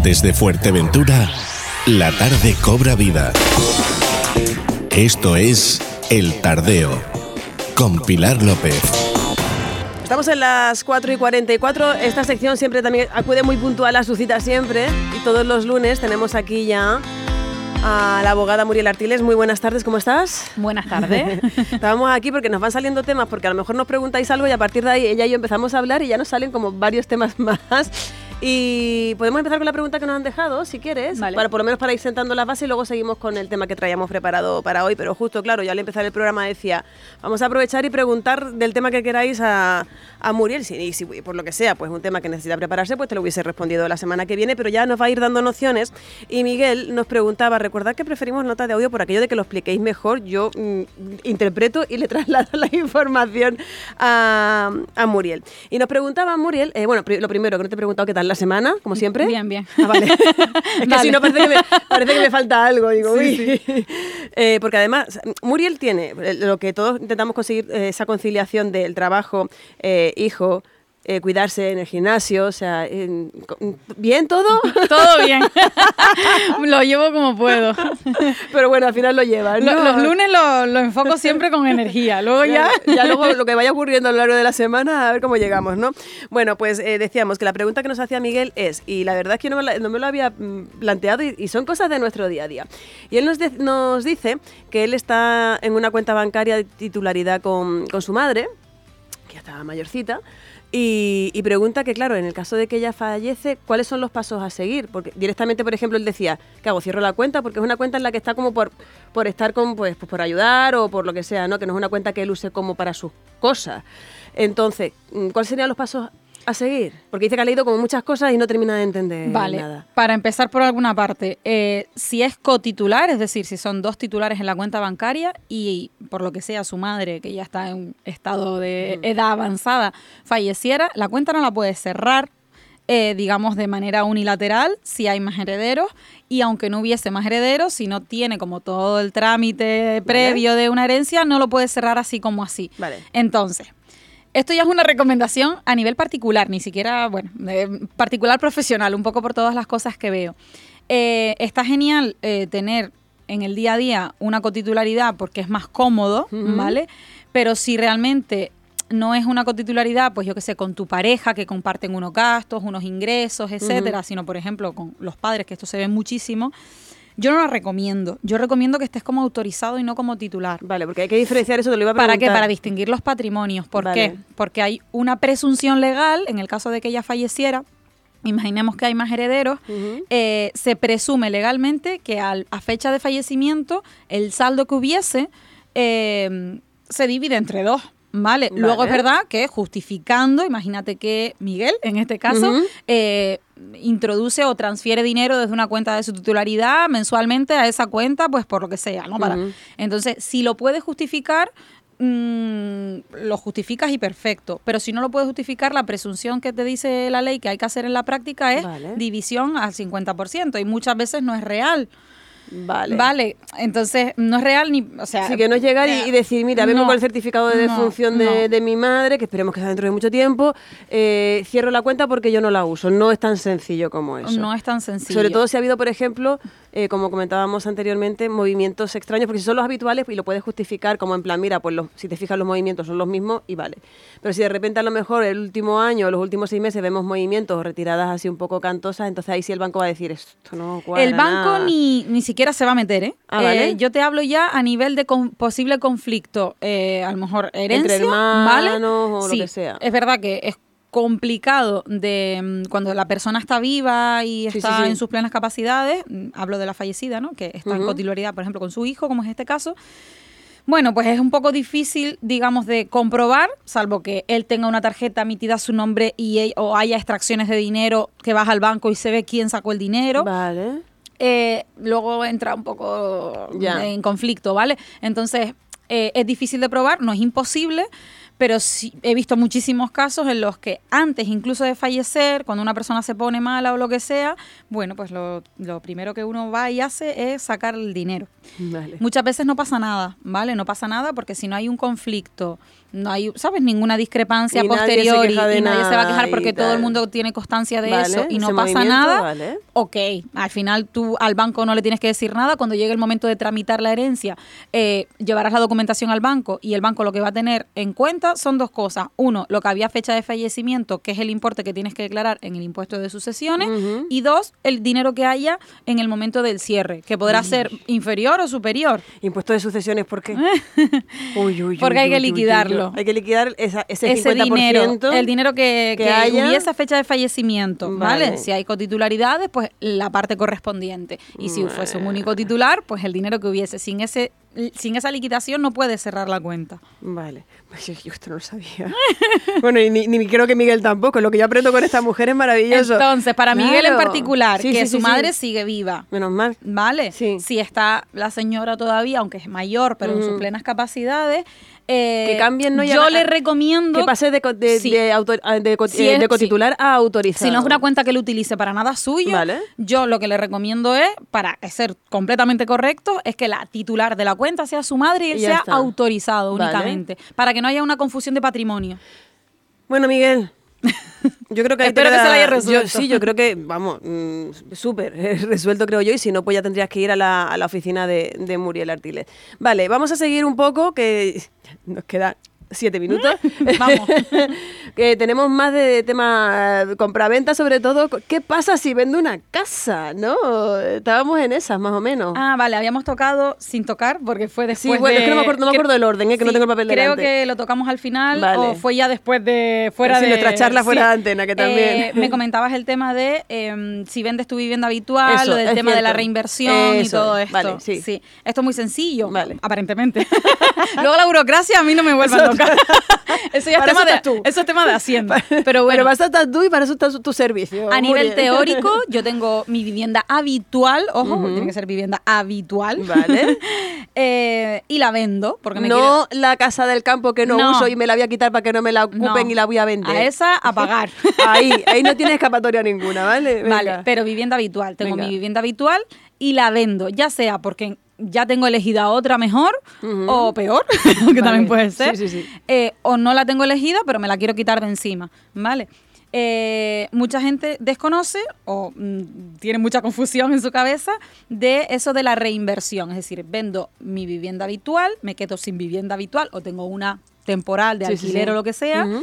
Desde Fuerteventura, la tarde cobra vida. Esto es El Tardeo, con Pilar López. Estamos en las 4:44. Esta sección siempre también acude muy puntual a su cita siempre. Y todos los lunes tenemos aquí ya a la abogada Muriel Artiles. Muy buenas tardes, ¿cómo estás? Buenas tardes. Estábamos aquí porque nos van saliendo temas, porque a lo mejor nos preguntáis algo y a partir de ahí ella y yo empezamos a hablar y ya nos salen como varios temas más. Y podemos empezar con la pregunta que nos han dejado, si quieres, vale. Por lo menos para ir sentando la base y luego seguimos con el tema que traíamos preparado para hoy. Pero justo, claro, ya al empezar el programa decía, vamos a aprovechar y preguntar del tema que queráis a Muriel. Y si por lo que sea, pues un tema que necesita prepararse, pues te lo hubiese respondido la semana que viene, pero ya nos va a ir dando nociones. Y Miguel nos preguntaba, recordad que preferimos notas de audio por aquello de que lo expliquéis mejor. Yo interpreto y le traslado la información a Muriel. Y nos preguntaba Muriel, bueno, lo primero, que no te he preguntado qué tal la semana, como siempre. Bien, bien. Ah, vale. Es que si no parece que me falta algo, digo, sí, uy. Porque además, Muriel tiene lo que todos intentamos conseguir, esa conciliación del trabajo, hijo, cuidarse en el gimnasio, o sea, ¿bien todo? Todo bien. Lo llevo como puedo. Pero bueno, al final lo llevas, ¿no? Los lunes lo enfoco siempre con energía. Luego ya luego lo que vaya ocurriendo a lo largo de la semana, a ver cómo llegamos, ¿no? Bueno, pues decíamos que la pregunta que nos hacía Miguel es, y la verdad es que no me lo había planteado y son cosas de nuestro día a día. Y él nos dice que él está en una cuenta bancaria de titularidad con su madre, que ya estaba mayorcita, y pregunta que, claro, en el caso de que ella fallece, ¿cuáles son los pasos a seguir? Porque directamente, por ejemplo, él decía, ¿qué hago? Cierro la cuenta, porque es una cuenta en la que está como por estar con, pues por ayudar o por lo que sea, ¿no? Que no es una cuenta que él use como para sus cosas. Entonces, ¿cuáles serían los pasos a seguir? Porque dice que ha leído como muchas cosas y no termina de entender nada. Para empezar por alguna parte, si es cotitular, es decir, si son dos titulares en la cuenta bancaria y por lo que sea su madre, que ya está en un estado de edad avanzada, falleciera, la cuenta no la puede cerrar, digamos, de manera unilateral si hay más herederos, y aunque no hubiese más herederos, si no tiene como todo el trámite previo de una herencia, no lo puede cerrar así como así. Vale. Entonces, esto ya es una recomendación a nivel particular, ni siquiera, particular profesional, un poco por todas las cosas que veo. Está genial tener en el día a día una cotitularidad porque es más cómodo, ¿vale? Pero si realmente no es una cotitularidad, pues yo qué sé, con tu pareja, que comparten unos gastos, unos ingresos, etcétera, sino, por ejemplo, con los padres, que esto se ve muchísimo, yo no la recomiendo. Yo recomiendo que estés como autorizado y no como titular. Vale, porque hay que diferenciar eso, te lo iba a preguntar. ¿Para qué? Para distinguir los patrimonios. ¿Por qué? Porque hay una presunción legal, en el caso de que ella falleciera, imaginemos que hay más herederos, se presume legalmente que a fecha de fallecimiento el saldo que hubiese se divide entre dos. Vale. Luego es verdad que justificando, imagínate que Miguel, en este caso, introduce o transfiere dinero desde una cuenta de su titularidad mensualmente a esa cuenta, pues por lo que sea, ¿no? Entonces, si lo puedes justificar, lo justificas y perfecto, pero si no lo puedes justificar, la presunción que te dice la ley que hay que hacer en la práctica es división al 50%, y muchas veces no es real. Vale, entonces no es real ni, o sea... Sí, que no es llegar y decir, mira, vengo con el certificado de defunción de mi madre, que esperemos que sea dentro de mucho tiempo, cierro la cuenta porque yo no la uso. No es tan sencillo como eso. No es tan sencillo. Sobre todo si ha habido, por ejemplo, como comentábamos anteriormente, movimientos extraños, porque si son los habituales y lo puedes justificar como en plan, mira, pues si te fijas los movimientos son los mismos y vale. Pero si de repente a lo mejor el último año o los últimos 6 meses vemos movimientos o retiradas así un poco cantosas, entonces ahí sí el banco va a decir, esto no cuadra. El banco ni siquiera se va a meter, ¿eh? ¿Vale? Yo te hablo ya a nivel de posible conflicto, a lo mejor herencia, entre hermanos, ¿vale? o Sí, lo que sea. Es verdad que es complicado cuando la persona está viva y está en sus plenas capacidades, hablo de la fallecida, ¿no? Que está en cotitularidad, por ejemplo, con su hijo, como es este caso. Bueno, pues es un poco difícil, digamos, de comprobar, salvo que él tenga una tarjeta emitida a su nombre o haya extracciones de dinero que vas al banco y se ve quién sacó el dinero. Vale. Luego entra un poco en conflicto, ¿vale? Entonces, es difícil de probar, no es imposible, pero sí he visto muchísimos casos en los que antes incluso de fallecer, cuando una persona se pone mala o lo que sea, bueno, pues lo primero que uno va y hace es sacar el dinero. Vale. Muchas veces no pasa nada, ¿vale? No pasa nada porque si no hay un conflicto no hay, ¿sabes?, ninguna discrepancia Y nadie se posterior queja de y nadie se va a quejar nada porque y todo el tal. mundo tiene constancia de Vale, eso y no ese pasa movimiento, nada, vale. ok, al final tú al banco no le tienes que decir nada. Cuando llegue el momento de tramitar la herencia, llevarás la documentación al banco y el banco lo que va a tener en cuenta son dos cosas. Uno, lo que había fecha de fallecimiento, que es el importe que tienes que declarar en el impuesto de sucesiones, y dos, el dinero que haya en el momento del cierre, que podrá ser inferior o superior. Impuesto de sucesiones, ¿por qué? Porque hay que liquidarlo. Hay que liquidar ese Ese 50%. dinero, el dinero que haya. hubiese fecha de fallecimiento, ¿vale? Vale. Si hay cotitularidades, pues la parte correspondiente. Y si fuese un único titular, pues el dinero que hubiese. Sin esa liquidación no puedes cerrar la cuenta. Vale, pues yo esto no lo sabía. Bueno, y ni creo que Miguel tampoco. Lo que yo aprendo con esta mujer es maravilloso. Entonces, para Miguel en Claro. particular, Sí, que sí, su sí, madre sí. sigue viva. Menos mal. ¿Vale? Sí. Si está la señora todavía, aunque es mayor, pero en sus plenas capacidades, Que cambien, ¿no? yo le recomiendo que pase de Sí. Si es- de cotitular a autorizado. si no es una cuenta que él utilice para nada suyo, Vale. yo lo que le recomiendo es, para ser completamente correcto, es que la titular de la cuenta sea su madre y él Y ya sea está. autorizado Vale. únicamente, para que no haya una confusión de patrimonio. Bueno, Miguel, yo creo que ahí te Espero que queda- se la haya resuelto. Yo creo que, vamos, súper resuelto creo yo, y si no, pues ya tendrías que ir a la oficina de Muriel Artiles. Vale, vamos a seguir un poco, que nos quedan 7 minutos. Vamos. Que tenemos más de tema compraventa, sobre todo. ¿Qué pasa si vendo una casa? ¿No? Estábamos en esas, más o menos. Ah, vale, habíamos tocado sin tocar, porque fue Sí, después bueno, de... es que no me acuerdo del orden, que no tengo el papel creo delante. que lo tocamos al final, Vale. o fue ya después de... fuera Sí, de nuestra charla fuera de antena, que también. Me comentabas el tema de si vendes tu vivienda habitual, Eso, lo del es tema de la cierto. reinversión y Eso todo es, esto. vale, sí. Esto es muy sencillo, Vale. aparentemente. Luego la burocracia a mí no me vuelve a tocar. Eso ya es Para tema eso de, estás tú. eso es tema de Hacienda. Pero bueno, Pero vas a estar tú y para eso está tu servicio. a nivel Muriel. teórico, yo tengo mi vivienda habitual, ojo, tiene que ser vivienda habitual. Vale. Y la vendo, porque me No la casa del campo que no, No. uso y me la voy a quitar para que no me la ocupen No. y la voy a vender. A esa a pagar. Ahí no tiene escapatoria ninguna, ¿vale? Venga. Vale, pero vivienda habitual. Tengo Venga. mi vivienda habitual y la vendo, ya sea porque ya tengo elegida otra mejor o peor, que también puede ser. Sí, sí, sí. O no la tengo elegida, pero me la quiero quitar de encima, ¿vale? Mucha gente desconoce o tiene mucha confusión en su cabeza de eso de la reinversión. Es decir, vendo mi vivienda habitual, me quedo sin vivienda habitual o tengo una temporal de Sí, sí, alquiler sí. o lo que sea, Ujú.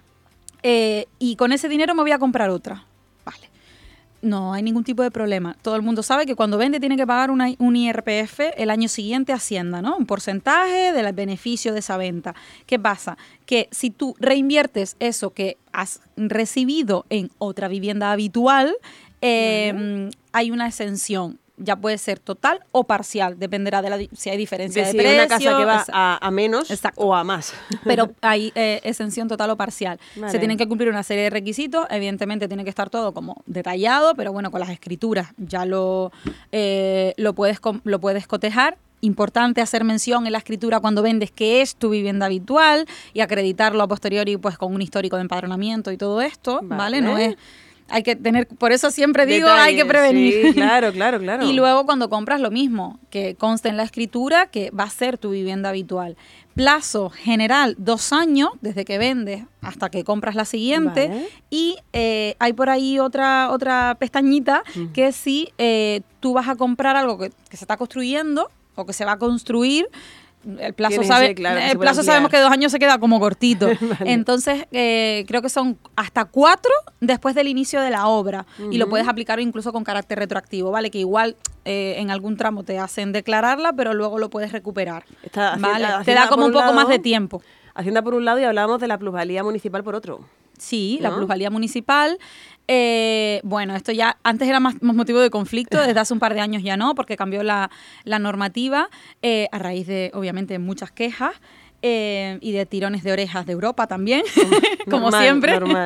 y con ese dinero me voy a comprar otra. Vale. No hay ningún tipo de problema. Todo el mundo sabe que cuando vende tiene que pagar un IRPF el año siguiente a Hacienda, ¿no? Un porcentaje del beneficio de esa venta. ¿Qué pasa? Que si tú reinviertes eso que has recibido en otra vivienda habitual, hay una exención. Ya puede ser total o parcial, dependerá de si hay diferencia de si precio. una casa que va Exacto. a menos Exacto. o a más. Pero hay exención total o parcial. Vale. Se tienen que cumplir una serie de requisitos. Evidentemente tiene que estar todo como detallado, pero bueno, con las escrituras ya lo puedes cotejar. Importante hacer mención en la escritura cuando vendes que es tu vivienda habitual y acreditarlo a posteriori pues con un histórico de empadronamiento y todo esto, ¿vale? No es... Hay que tener, por eso siempre digo, hay que Detalles, prevenir. Sí, claro, claro, claro. Y luego cuando compras lo mismo, que conste en la escritura que va a ser tu vivienda habitual. Plazo general 2 años, desde que vendes hasta que compras la siguiente. Vale. Y hay por ahí otra pestañita que es si tú vas a comprar algo que se está construyendo o que se va a construir. El plazo, Tienes ese, claro, que se puede ampliar. sabemos que 2 años se queda como cortito. Vale. Entonces, creo que son hasta 4 después del inicio de la obra. Y lo puedes aplicar incluso con carácter retroactivo, ¿vale? Que igual en algún tramo te hacen declararla, pero luego lo puedes recuperar. Está ¿Vale? Hacienda Te da como por un un poco más lado, de tiempo. Hacienda por un lado y hablábamos de la plusvalía municipal por otro. Sí, la ¿No? plusvalía municipal. Bueno, esto ya antes era más motivo de conflicto, desde hace un par de años ya no, porque cambió la normativa a raíz de, obviamente, muchas quejas y de tirones de orejas de Europa también, como Normal, siempre. normal.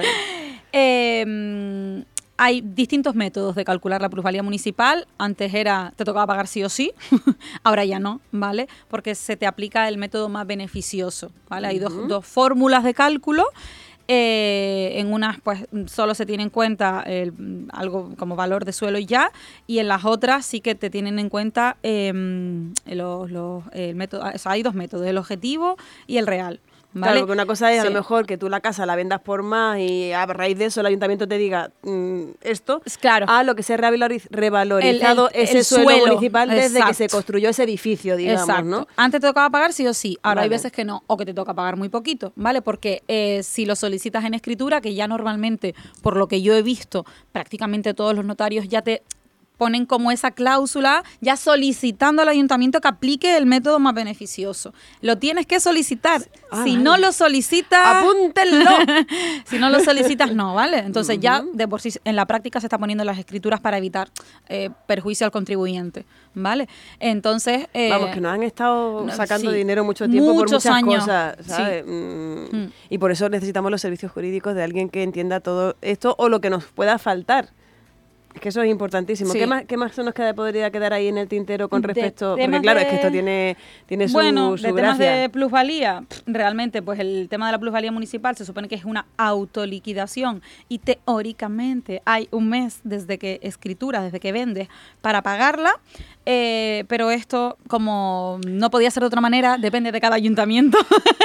Hay distintos métodos de calcular la plusvalía municipal. Antes te tocaba pagar sí o sí, ahora ya no, ¿vale? Porque se te aplica el método más beneficioso, ¿vale? Hay dos fórmulas de cálculo. En unas pues solo se tiene en cuenta algo como valor de suelo y ya, y en las otras sí que te tienen en cuenta el método. O sea, hay 2 métodos, el objetivo y el real. ¿vale? Claro, porque una cosa es a Sí. lo mejor que tú la casa la vendas por más y a raíz de eso el ayuntamiento te diga esto, Claro. a lo que se ha revalorizado ese el suelo suelo, municipal desde que se exacto. construyó ese edificio, digamos, Exacto. ¿no? Antes te tocaba pagar sí o sí, ahora hay Vale. veces que no, o que te toca pagar muy poquito, ¿vale? Porque si lo solicitas en escritura, que ya normalmente, por lo que yo he visto, prácticamente todos los notarios ya te ponen como esa cláusula, ya solicitando al ayuntamiento que aplique el método más beneficioso. Lo tienes que solicitar. Ah, Si vale. no lo solicitas... ¡Apúntenlo! Si no lo solicitas, no, ¿vale? Entonces ya de por sí en la práctica se está poniendo las escrituras para evitar perjuicio al contribuyente, ¿vale? Entonces... Vamos, que nos han estado sacando sí, dinero mucho tiempo por muchos muchas años, cosas, sí. ¿sabes? Y por eso necesitamos los servicios jurídicos de alguien que entienda todo esto o lo que nos pueda faltar. Es que eso es importantísimo. Sí. ¿Qué más se nos podría quedar ahí en el tintero con De respecto? Porque temas claro, de- es que esto tiene su, Bueno, su de temas gracia. de plusvalía, realmente, pues el tema de la plusvalía municipal se supone que es una autoliquidación y teóricamente hay un mes desde que vendes para pagarla, pero esto, como no podía ser de otra manera, depende de cada ayuntamiento.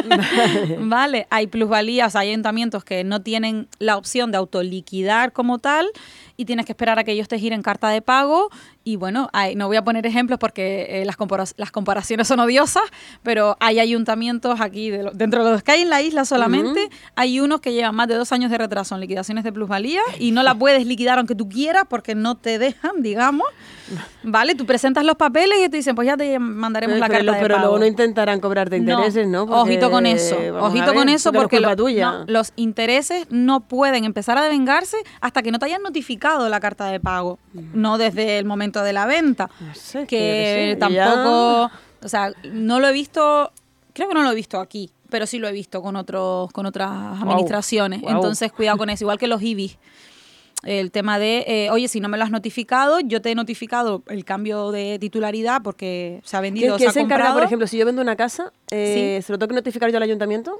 Vale, hay plusvalías, hay ayuntamientos que no tienen la opción de autoliquidar como tal y tienes que esperar a que ellos te giren carta de pago. Y bueno, no voy a poner ejemplos porque las comparaciones son odiosas, pero hay ayuntamientos aquí, dentro de los que hay en la isla solamente, hay unos que llevan más de 2 años de retraso en liquidaciones de plusvalía y no la puedes liquidar aunque tú quieras porque no te dejan, digamos. Vale, tú presentas los papeles y te dicen, pues ya te mandaremos la carta de pero pago. luego no intentarán cobrarte intereses, ¿no? Porque, Ojito con eso, vamos a ojito ver, con eso porque porque no es culpa tuya. no, los intereses no pueden empezar a devengarse hasta que no te hayan notificado la carta de pago, no desde el momento de la venta, No sé, que no sé, tampoco, o sea, no lo he visto, creo que no lo he visto aquí, pero sí lo he visto con otras administraciones, Guau. Entonces cuidado con eso, igual que los IBI. El tema de, oye, si no me lo has notificado, yo te he notificado el cambio de titularidad porque se ha vendido, ¿Quién se se ha encarga, comprado. por ejemplo, si yo vendo una casa, Sí. ¿se lo tengo que notificar yo al ayuntamiento?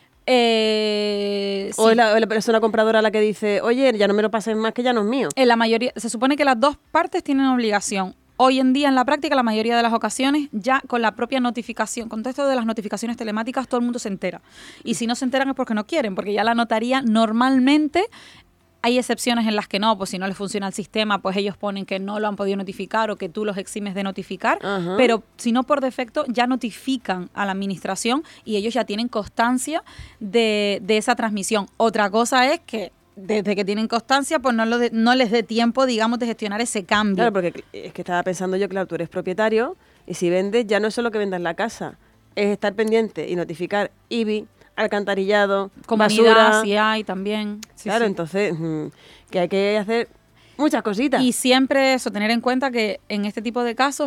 Sí. ¿O es la persona compradora la que dice, oye, ya no me lo pases más que ya no es mío? En la mayoría, se supone que las dos partes tienen obligación. Hoy en día, en la práctica, la mayoría de las ocasiones, ya con la propia notificación, con todo esto de las notificaciones telemáticas, todo el mundo se entera. Y si no se enteran es porque no quieren, porque ya la notaría normalmente... Hay excepciones en las que no, pues si no les funciona el sistema, pues ellos ponen que no lo han podido notificar o que tú los eximes de notificar, Ajá. pero si no por defecto ya notifican a la administración y ellos ya tienen constancia de esa transmisión. Otra cosa es que desde que tienen constancia, pues no les dé tiempo, digamos, de gestionar ese cambio. Claro, porque es que estaba pensando yo, claro, tú eres propietario y si vendes ya no es solo que vendas la casa, es estar pendiente y notificar IBI, alcantarillado, Comunidad, basura. sí hay también. Sí, Claro, sí. entonces que hay que hacer muchas cositas. Y siempre eso, tener en cuenta que en este tipo de casos,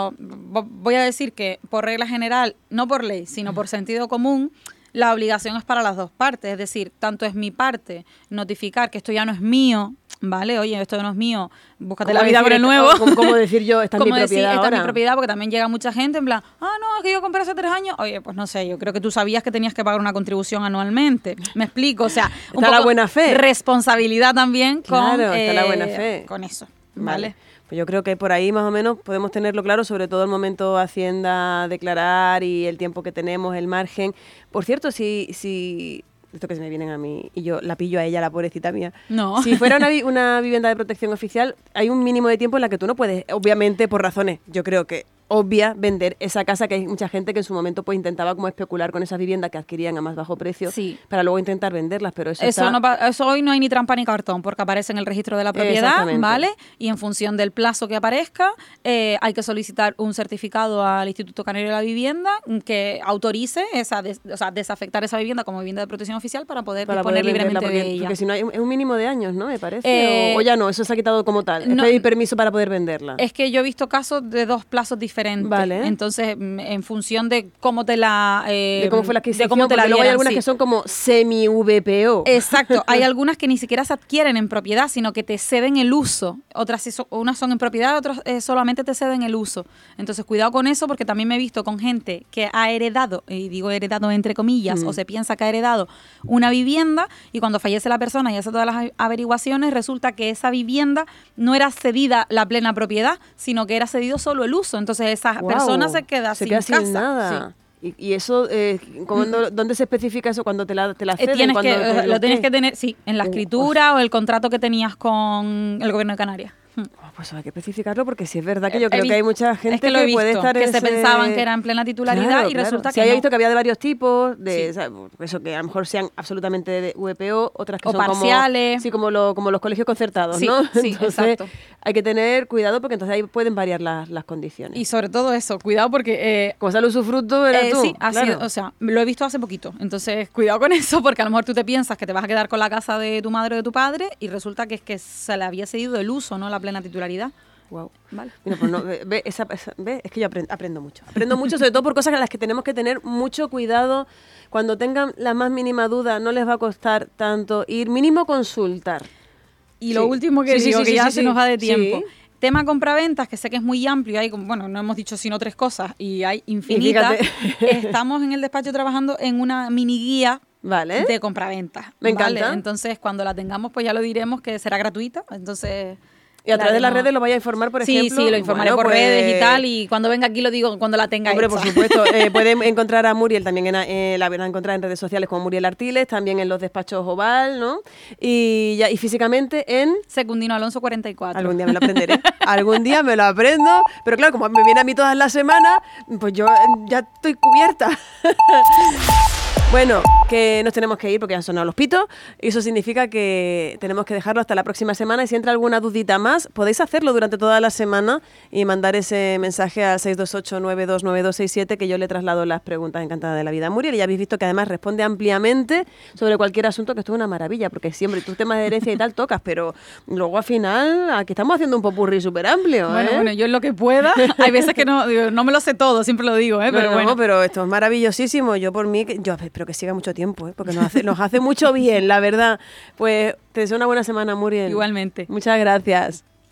voy a decir que por regla general, no por ley, sino por sentido común, la obligación es para las dos partes. Es decir, tanto es mi parte notificar que esto ya no es mío, ¿vale? Oye, esto no es mío, búscate la vida por el nuevo. Como decir yo, esta es mi Como decir, propiedad esta ahora. es mi propiedad, porque también llega mucha gente en plan, no, es que yo compré hace 3 años. Oye, pues no sé, yo creo que tú sabías que tenías que pagar una contribución anualmente. Me explico, o sea, un Está la poco buena fe. responsabilidad también Claro, está la buena fe. con eso, Vale. ¿vale? Pues yo creo que por ahí más o menos podemos tenerlo claro, sobre todo el momento Hacienda declarar y el tiempo que tenemos, el margen. Por cierto, si esto que se me vienen a mí y yo la pillo a ella, la pobrecita mía. No. Si fuera una vivienda de protección oficial, hay un mínimo de tiempo en la que tú no puedes, obviamente por razones, yo creo que obvia, vender esa casa, que hay mucha gente que en su momento pues intentaba como especular con esas viviendas que adquirían a más bajo precio Sí. para luego intentar venderlas, pero eso Eso, está... eso hoy no hay ni trampa ni cartón, porque aparece en el registro de la propiedad, Exactamente. ¿vale? Y en función del plazo que aparezca, hay que solicitar un certificado al Instituto Canario de la Vivienda que autorice desafectar esa vivienda como vivienda de protección oficial para poder disponer venderla, libremente de ella. porque si no es un mínimo de años, ¿no? Me parece. O ya no, eso se ha quitado como tal. no, Es pedir permiso para poder venderla. Es que yo he visto casos de 2 plazos diferentes. Vale. Entonces, en función de cómo te la... de cómo fue la adquisición, de cómo te la porque luego hay dieran, algunas sí. que son como semi-VPO. Exacto, hay algunas que ni siquiera se adquieren en propiedad, sino que te ceden el uso. Unas son en propiedad, otras solamente te ceden el uso. Entonces, cuidado con eso, porque también me he visto con gente que ha heredado, y digo heredado entre comillas, o se piensa que ha heredado una vivienda, y cuando fallece la persona y hace todas las averiguaciones, resulta que esa vivienda no era cedida la plena propiedad, sino que era cedido solo el uso. Entonces, esa Guau, persona se queda sin queda casa. sin nada. Sí. Y eso, ¿dónde se especifica eso cuando te la ceden? Lo tienes que tener, sí, en la escritura o el contrato que tenías con el Gobierno de Canarias. Pues hay que especificarlo porque sí es verdad que yo creo que hay mucha gente que puede estar que se pensaban que era en plena titularidad y resulta que sí, había no. visto que había de varios tipos, o sea, eso que a lo mejor sean absolutamente de VPO, otras que son parciales. Como los colegios concertados, ¿no? Sí, entonces, exacto. Hay que tener cuidado porque entonces ahí pueden variar las condiciones. Y sobre todo eso, cuidado porque... como sale usufructo, era tú. Sí, así, o sea, lo he visto hace poquito. Entonces, cuidado con eso porque a lo mejor tú te piensas que te vas a quedar con la casa de tu madre o de tu padre y resulta que es que se le había cedido el uso, ¿no? La plena titularidad. Wow. Vale. Mira, pues no, es que yo aprendo mucho. Aprendo mucho, sobre todo por cosas en las que tenemos que tener mucho cuidado. Cuando tengan la más mínima duda, no les va a costar tanto ir, mínimo consultar. Y lo último que digo, que ya se nos va de tiempo. Tema compraventas, que sé que es muy amplio, hay, bueno, no hemos dicho sino 3 cosas y hay infinitas. Estamos en el despacho trabajando en una mini guía de compraventas. Me encanta. Entonces, cuando la tengamos, pues ya lo diremos que será gratuita. Entonces... Y a través de las redes lo vaya a informar, por ejemplo. Sí, lo informaré por redes y tal. Y cuando venga aquí lo digo cuando la tenga hecha. Por supuesto. Pueden encontrar a Muriel también, la van a encontrar en redes sociales como Muriel Artiles, también en los despachos Oval, ¿no? Y físicamente en... Secundino Alonso 44. Algún día me lo aprenderé. Algún día me lo aprendo. Pero claro, como me viene a mí todas las semanas, pues yo ya estoy cubierta. Bueno, que nos tenemos que ir porque han sonado los pitos y eso significa que tenemos que dejarlo hasta la próxima semana y si entra alguna dudita más, podéis hacerlo durante toda la semana y mandar ese mensaje al 628-929267 que yo le traslado las preguntas encantadas de la vida a Muriel y ya habéis visto que además responde ampliamente sobre cualquier asunto, que esto es una maravilla porque siempre tus temas de herencia y tal tocas, pero luego al final aquí estamos haciendo un popurrí súper amplio. Bueno, yo en lo que pueda, hay veces que no me lo sé todo, siempre lo digo, pero bueno. Pero esto es maravillosísimo, yo por mí, espero que siga mucho tiempo, porque nos hace mucho bien, la verdad. Pues te deseo una buena semana, Muriel. Igualmente. Muchas gracias.